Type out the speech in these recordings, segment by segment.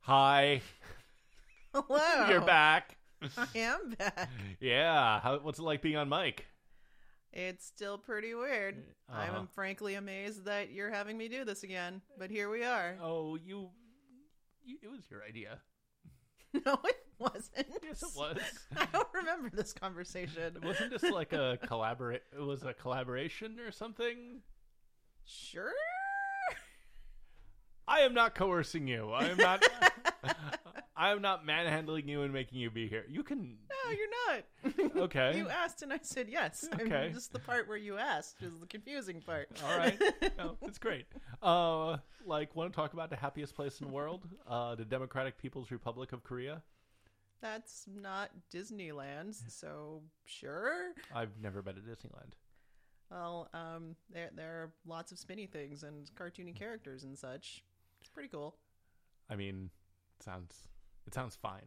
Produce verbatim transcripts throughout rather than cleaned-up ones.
Hi, Hello. you're back. I am back. Yeah, how, what's it like being on mic? It's still pretty weird. Uh-huh. I'm frankly amazed that you're having me do this again, but here we are. Oh, you, you, it was your idea. No, it wasn't. Yes, it was. I don't remember this conversation. Wasn't this like a collaborate? It was a collaboration or something. Sure. I am not coercing you. I am not. I am not manhandling you and making you be here. You can. No, you're not. Okay. You asked and I said yes. Okay. I'm just the part where you asked is the confusing part. All right. No, it's great. Uh, like, want to talk about the happiest place in the world? Uh, the Democratic People's Republic of Korea. That's not Disneyland, so sure. I've never been to Disneyland. Well, um, there there are lots of spinny things and cartoony characters and such. It's pretty cool. I mean, it sounds it sounds fine.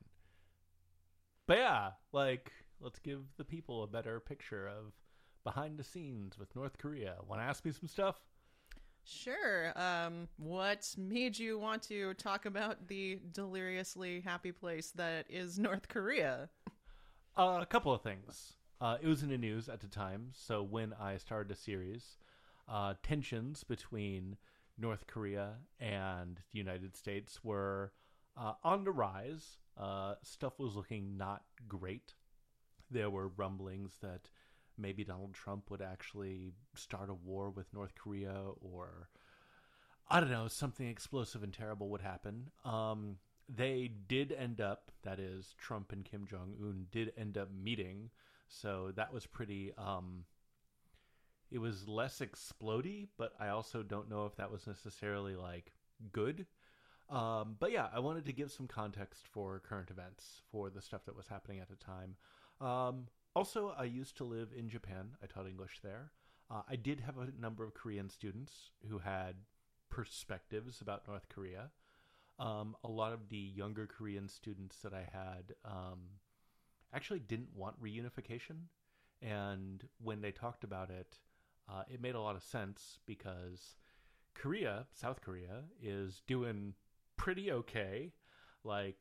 But yeah, like, let's give the people a better picture of behind the scenes with North Korea. Want to ask me some stuff? Sure. Um, what made you want to talk about the deliriously happy place that is North Korea? Uh, a couple of things. Uh, it was in the news at the time, so when I started the series, uh, tensions between North Korea and the United States were uh, on the rise. Uh, stuff was looking not great. There were rumblings that maybe Donald Trump would actually start a war with North Korea, or I don't know, something explosive and terrible would happen. Um, they did end up, that is, Trump and Kim Jong-un did end up meeting, so that was pretty, um, it was less explodey, but I also don't know if that was necessarily, like, good. Um, but yeah, I wanted to give some context for current events, for the stuff that was happening at the time. Um, also, I used to live in Japan. I taught English there. Uh, I did have a number of Korean students who had perspectives about North Korea. Um, a lot of the younger Korean students that I had um, actually didn't want reunification. And when they talked about it, uh, it made a lot of sense because Korea, South Korea, is doing pretty okay. Like,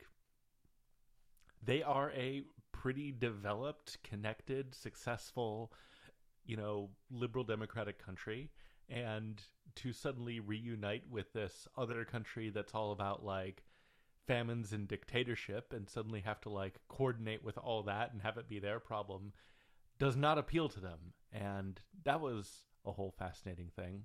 they are a pretty developed, connected, successful, you know, liberal democratic country. And to suddenly reunite with this other country that's all about, like, famines and dictatorship and suddenly have to, like, coordinate with all that and have it be their problem does not appeal to them. And that was a whole fascinating thing.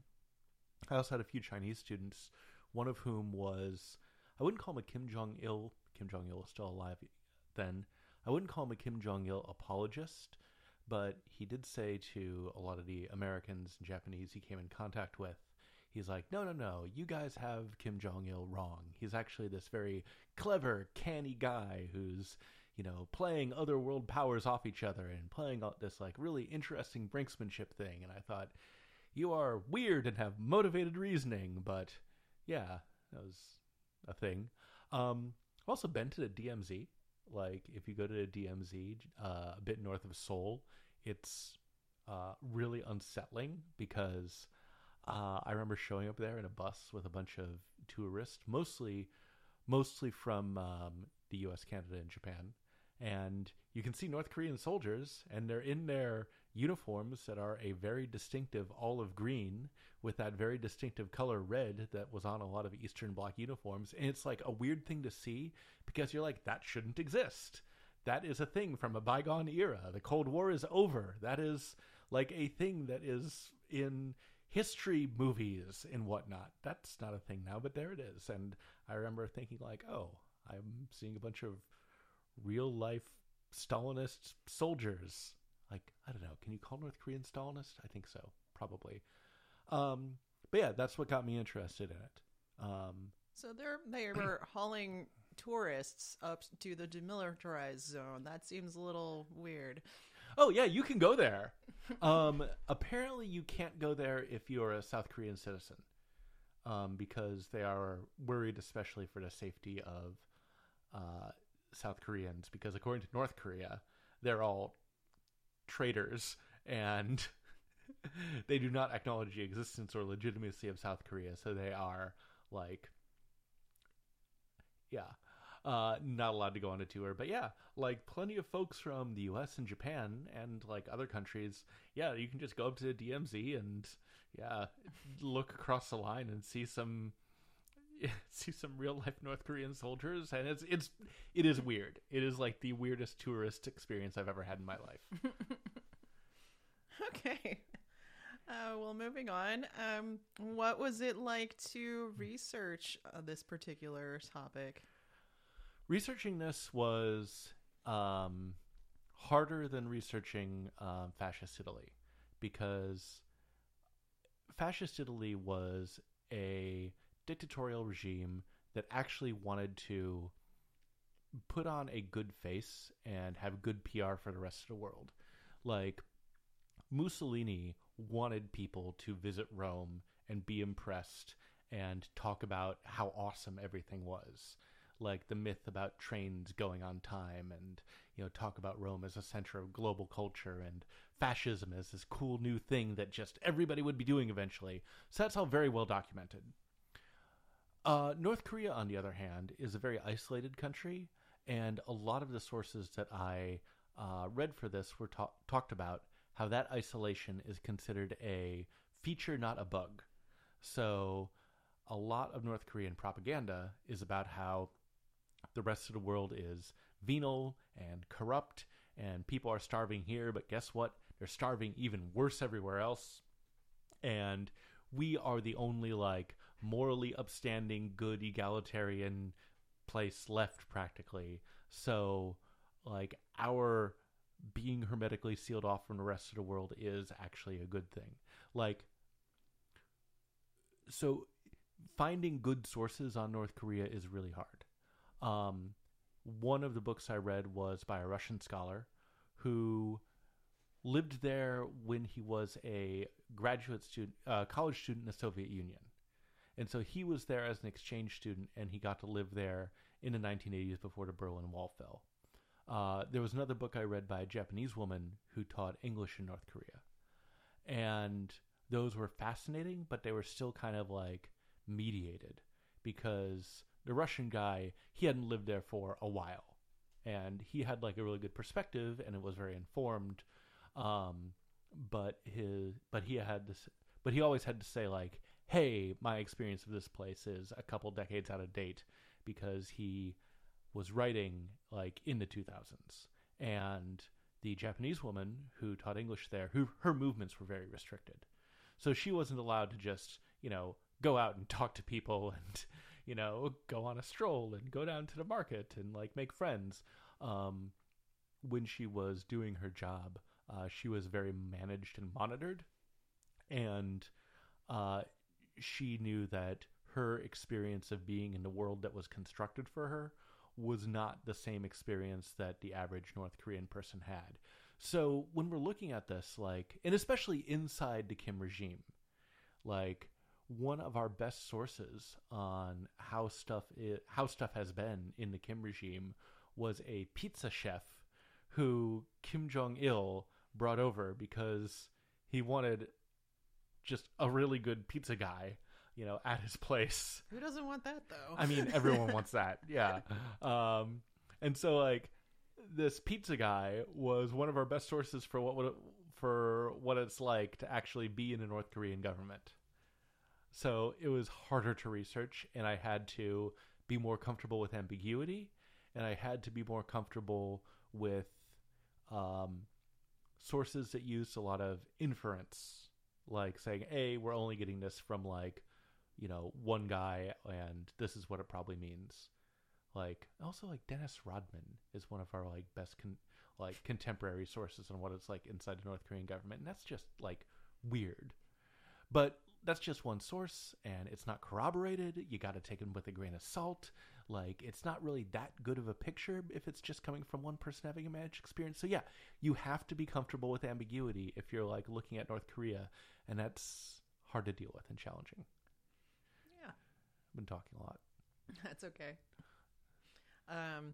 I also had a few Chinese students, one of whom was, I wouldn't call him a Kim Jong-il. Kim Jong-il was still alive then. I wouldn't call him a Kim Jong-il apologist, but he did say to a lot of the Americans and Japanese he came in contact with, he's like, no, no, no, you guys have Kim Jong-il wrong. He's actually this very clever, canny guy who's, you know, playing other world powers off each other and playing out this, like, really interesting brinksmanship thing. And I thought, you are weird and have motivated reasoning, but yeah, that was a thing. Um, I've also been to the D M Z. Like, if you go to the D M Z, uh, a bit north of Seoul, it's uh, really unsettling because uh, I remember showing up there in a bus with a bunch of tourists, mostly, mostly from um, the U S, Canada, and Japan. And you can see North Korean soldiers, and they're in their uniforms that are a very distinctive olive green with that very distinctive color red that was on a lot of Eastern Bloc uniforms. And it's like a weird thing to see because you're like, that shouldn't exist. That is a thing from a bygone era. The Cold War is over. That is like a thing that is in history movies and whatnot. That's not a thing now, but there it is. And I remember thinking like, oh, I'm seeing a bunch of real life Stalinist soldiers. Like, I don't know, can you call North Korean Stalinist? I think so, probably. Um, but yeah, that's what got me interested in it. Um, So they're they were hauling tourists up to the demilitarized zone. That seems a little weird. oh yeah, you can go there. Um, apparently you can't go there if you're a South Korean citizen. Um, because they are worried especially for the safety of uh, South Koreans. Because according to North Korea, they're all traitors and they do not acknowledge the existence or legitimacy of South Korea. So they are like, Yeah. Uh, not allowed to go on a tour, but yeah, like plenty of folks from the U S and Japan and like other countries. Yeah, you can just go up to the D M Z and yeah, look across the line and see some see some real life North Korean soldiers, and it's it's it is weird. It is like the weirdest tourist experience I've ever had in my life. Okay. Uh, well, moving on. Um, what was it like to research uh, this particular topic? Researching this was um, harder than researching um, fascist Italy, because fascist Italy was a dictatorial regime that actually wanted to put on a good face and have good P R for the rest of the world. Like, Mussolini wanted people to visit Rome and be impressed and talk about how awesome everything was. Like the myth about trains going on time, and, you know, talk about Rome as a center of global culture and fascism as this cool new thing that just everybody would be doing eventually. So that's all very well documented. Uh, North Korea, on the other hand, is a very isolated country, and a lot of the sources that I uh, read for this were ta- talked about how that isolation is considered a feature, not a bug. So a lot of North Korean propaganda is about how the rest of the world is venal and corrupt, and people are starving here, but guess what? They're starving even worse everywhere else. And we are the only, like, morally upstanding, good, egalitarian place left, practically. So, like, our being hermetically sealed off from the rest of the world is actually a good thing. Like, so finding good sources on North Korea is really hard. Um, one of the books I read was by a Russian scholar who lived there when he was a graduate student, uh, college student in the Soviet Union. And so he was there as an exchange student, and he got to live there in the nineteen eighties before the Berlin Wall fell. Uh, there was another book I read by a Japanese woman who taught English in North Korea. And those were fascinating, but they were still kind of like mediated, because the Russian guy, he hadn't lived there for a while, and he had like a really good perspective, and it was very informed. Um, but his, but he had this, but he always had to say like, "Hey, my experience of this place is a couple decades out of date," because he was writing like in the two thousands, and the Japanese woman who taught English there, who her movements were very restricted, so she wasn't allowed to just, you know, go out and talk to people and, you know, go on a stroll and go down to the market and like make friends. Um, when she was doing her job, uh, she was very managed and monitored, and uh, she knew that her experience of being in the world that was constructed for her was not the same experience that the average North Korean person had. So when we're looking at this, like, and especially inside the Kim regime, like, one of our best sources on how stuff is, how stuff has been in the Kim regime was a pizza chef who Kim Jong-il brought over because he wanted just a really good pizza guy, you know, at his place. Who doesn't want that, though? I mean, everyone wants that, yeah. Um, and so, like, this pizza guy was one of our best sources for what would it, for what it's like to actually be in the North Korean government. So it was harder to research, and I had to be more comfortable with ambiguity, and I had to be more comfortable with um, sources that used a lot of inference, like saying, hey, we're only getting this from, like, you know, one guy, and this is what it probably means. Like, also, like, Dennis Rodman is one of our, like, best con- like contemporary sources on what it's like inside the North Korean government, and that's just, like, weird. But that's just one source, and it's not corroborated. You got to take it with a grain of salt. Like, it's not really that good of a picture if it's just coming from one person having a managed experience. So yeah, you have to be comfortable with ambiguity if you're, like, looking at North Korea, and that's hard to deal with and challenging. Yeah. I've been talking a lot. That's okay. Um,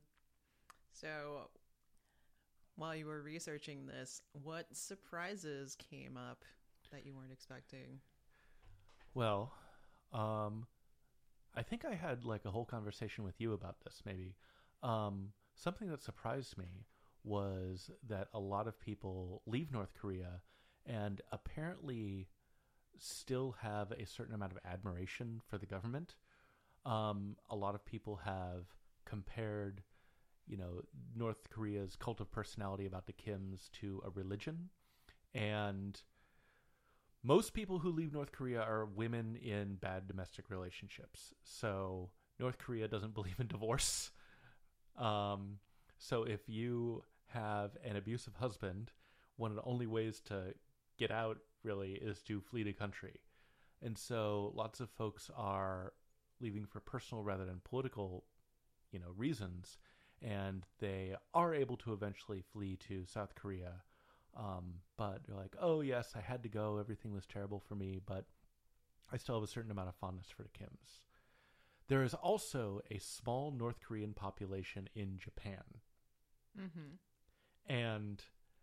so while you were researching this, what surprises came up that you weren't expecting? Well, um, I think I had like a whole conversation with you about this. Maybe um, something that surprised me was that a lot of people leave North Korea and apparently still have a certain amount of admiration for the government. Um, a lot of people have compared, you know, North Korea's cult of personality about the Kims to a religion. And most people who leave North Korea are women in bad domestic relationships. So North Korea doesn't believe in divorce. Um, so if you have an abusive husband, one of the only ways to get out really is to flee the country. And so lots of folks are leaving for personal rather than political, you know, reasons, and they are able to eventually flee to South Korea. Um, but they're like, oh yes, I had to go. Everything was terrible for me, but I still have a certain amount of fondness for the Kims. There is also a small North Korean population in Japan. Mm-hmm. And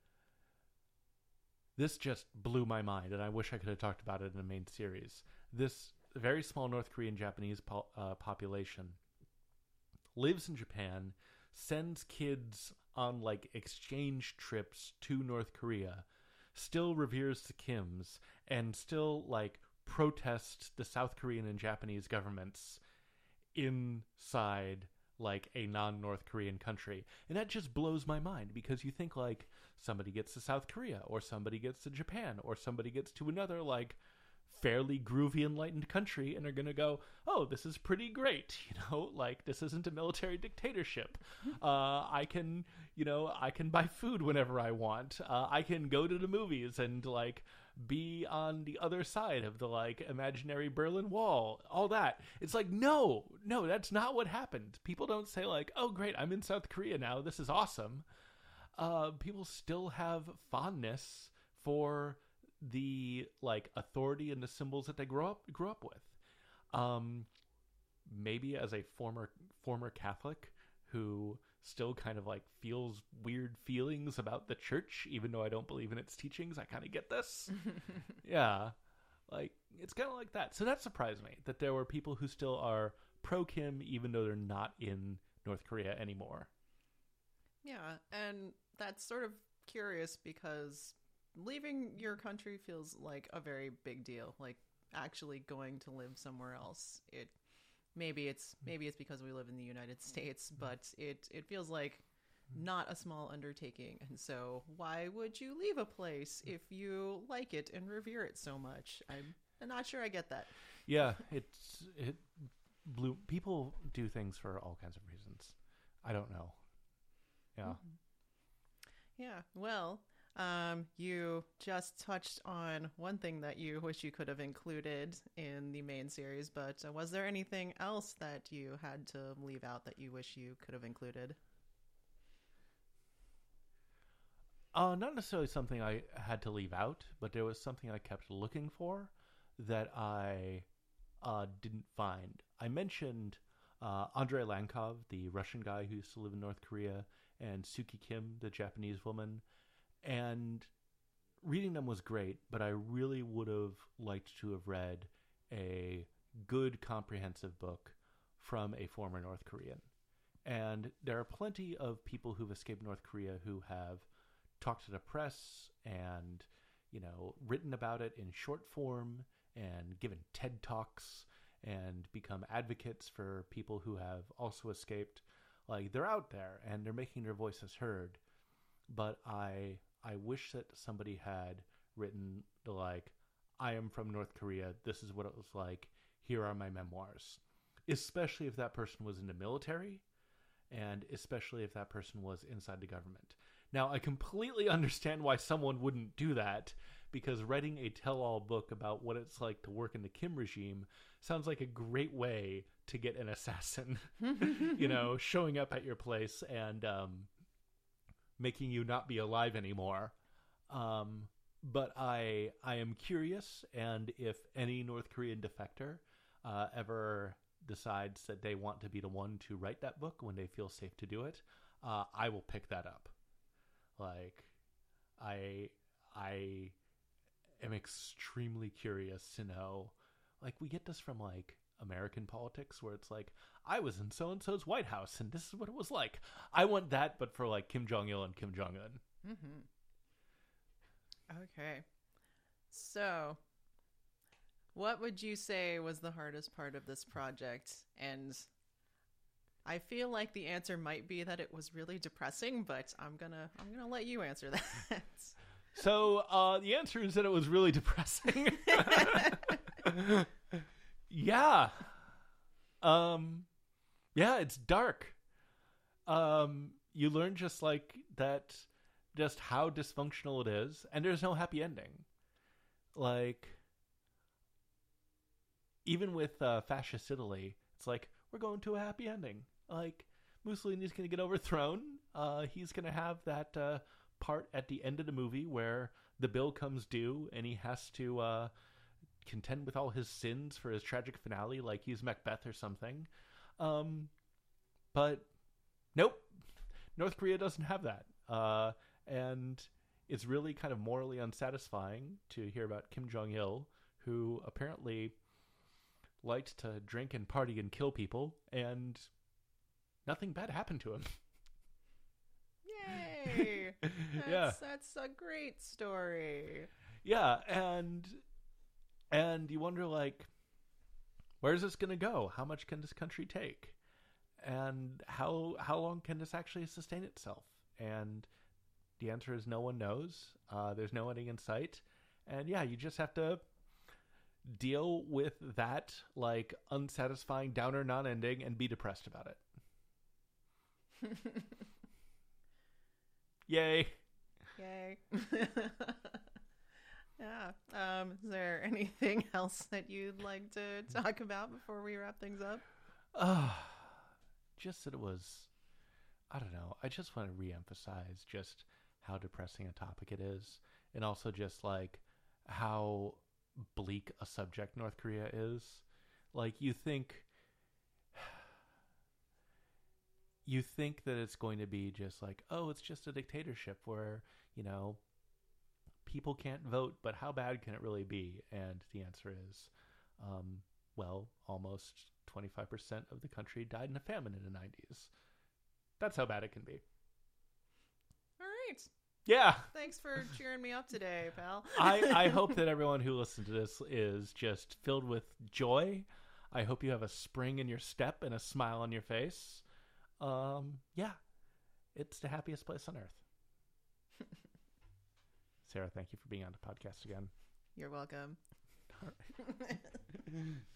this just blew my mind, and I wish I could have talked about it in the main series. This very small North Korean Japanese po- uh, population lives in Japan, sends kids on like exchange trips to North Korea, still reveres the Kims, and still like protests the South Korean and Japanese governments inside like a non-North Korean country. And that just blows my mind, because you think like somebody gets to South Korea, or somebody gets to Japan, or somebody gets to another like fairly groovy enlightened country, and are going to go, oh, this is pretty great, you know, like this isn't a military dictatorship. uh I can, you know, I can buy food whenever I want. uh, I can go to the movies and like be on the other side of the like imaginary Berlin Wall, all that. It's like, no, no, that's not what happened. People don't say like, oh great, I'm in South Korea now, this is awesome. Uh people still have fondness for the like authority and the symbols that they grew up grew up with. Um maybe as a former former Catholic who still kind of like feels weird feelings about the church, even though I don't believe in its teachings, I kind of get this. Yeah, like it's kind of like that. So that surprised me, that there were people who still are pro Kim even though they're not in North Korea anymore. Yeah, and that's sort of curious, because leaving your country feels like a very big deal. Like actually going to live somewhere else, it maybe it's maybe it's because we live in the United States, but it it feels like not a small undertaking. And so why would you leave a place if you like it and revere it so much? I'm, I'm not sure I get that. Yeah, it's it blue people do things for all kinds of reasons. I don't know. Yeah. Mm-hmm. Yeah. Well, Um, you just touched on one thing that you wish you could have included in the main series, but uh, was there anything else that you had to leave out that you wish you could have included? Uh, not necessarily something I had to leave out, but there was something I kept looking for that I uh, didn't find. I mentioned uh, Andrei Lankov, the Russian guy who used to live in North Korea, and Suki Kim, the Japanese woman. And reading them was great, but I really would have liked to have read a good, comprehensive book from a former North Korean. And there are plenty of people who've escaped North Korea who have talked to the press and, you know, written about it in short form and given TED Talks and become advocates for people who have also escaped. Like, they're out there and they're making their voices heard. But I... I wish that somebody had written the like, I am from North Korea, this is what it was like, here are my memoirs. Especially if that person was in the military, and especially if that person was inside the government. Now, I completely understand why someone wouldn't do that, because writing a tell-all book about what it's like to work in the Kim regime sounds like a great way to get an assassin, you know, showing up at your place and, um, making you not be alive anymore. Um, but I I am curious, and if any North Korean defector uh, ever decides that they want to be the one to write that book when they feel safe to do it, uh, I will pick that up. Like, I I am extremely curious to know. Like, we get this from like American politics where it's like, I was in so-and-so's White House and this is what it was like. I want that, but for like Kim Jong-il and Kim Jong-un. Mm-hmm. Okay. So, what would you say was the hardest part of this project? And I feel like the answer might be that it was really depressing, but I'm gonna I'm gonna let you answer that. So uh, the answer is that it was really depressing. Yeah. Um, yeah, it's dark. Um, you learn just like that, just how dysfunctional it is, and there's no happy ending. Like, even with uh, fascist Italy, it's like, we're going to a happy ending. Like, Mussolini's going to get overthrown. Uh, he's going to have that uh, part at the end of the movie where the bill comes due and he has to uh, contend with all his sins for his tragic finale, like he's Macbeth or something. Um, but nope, North Korea doesn't have that. Uh, and it's really kind of morally unsatisfying to hear about Kim Jong-il, who apparently liked to drink and party and kill people, and nothing bad happened to him. Yay! That's, yeah, that's a great story. Yeah, and and you wonder, like, where's this going to go? How much can this country take? And how how long can this actually sustain itself? And the answer is no one knows. Uh, there's no ending in sight. And yeah, you just have to deal with that, like, unsatisfying downer non-ending and be depressed about it. Yay. Yay. Yeah. Um, is there anything else that you'd like to talk about before we wrap things up? Uh, just that it was, I don't know, I just want to reemphasize just how depressing a topic it is, and also just like how bleak a subject North Korea is. Like, you think you think that it's going to be just like, oh, it's just a dictatorship where, you know, people can't vote, but how bad can it really be? And the answer is, um, well, almost twenty-five percent of the country died in a famine in the nineties. That's how bad it can be. All right. Yeah. Thanks for cheering me up today, pal. I, I hope that everyone who listens to this is just filled with joy. I hope you have a spring in your step and a smile on your face. Um, yeah, it's the happiest place on earth. Sarah, thank you for being on the podcast again. You're welcome. All right.